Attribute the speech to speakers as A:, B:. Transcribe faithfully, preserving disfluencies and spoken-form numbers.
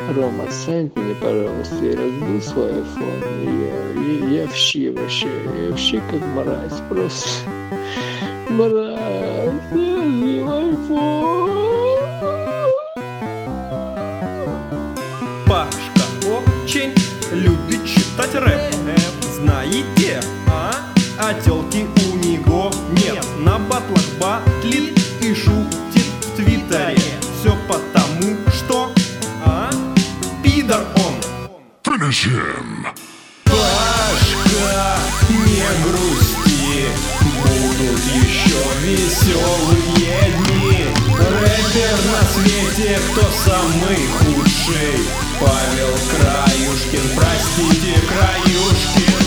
A: Рома, отстань от меня, пожалуйста, я разбил свой айфон, я, я, я в щи вообще, я в щи как мразь, просто мразь, я разбил айфон.
B: Пашка очень любит читать рэп, знаете, а? А тёлки у него нет. На батлах батлит и шутит в твиттере. Все потому, что, а? Пидор он.
C: Finish him!
B: Пашка, не грусти, будут еще веселые дни. Рэпер на свете, кто самый худший? Павел Краюшкин, простите, Краюшкин.